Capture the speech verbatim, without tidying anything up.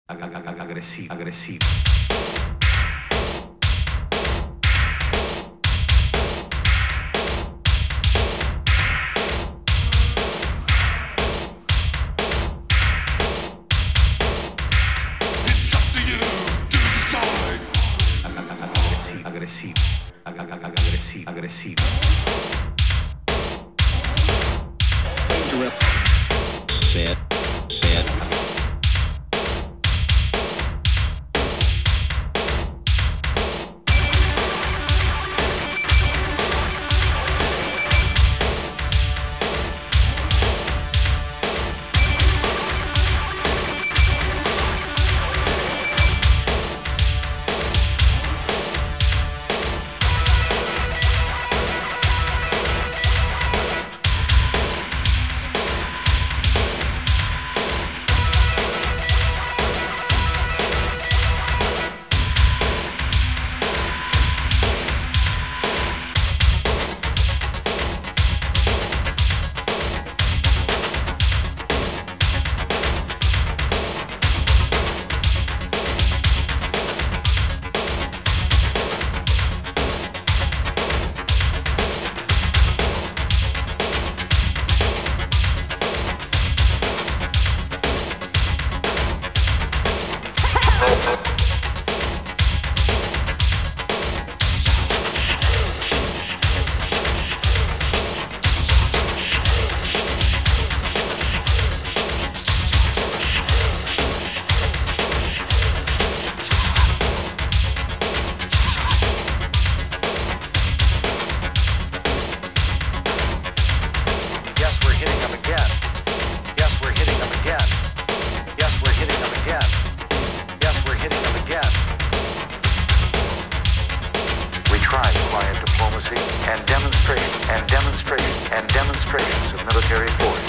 aggressivo, aggressivo. Aggressivo, aggressivo, aggressivo. Interrupt. Set, set. Yes, we're hitting them again. Yes, we're hitting them again. Yes, we're hitting them again. Yes, we're hitting them again. We tried quiet diplomacy and demonstration and demonstration and demonstrations of military force.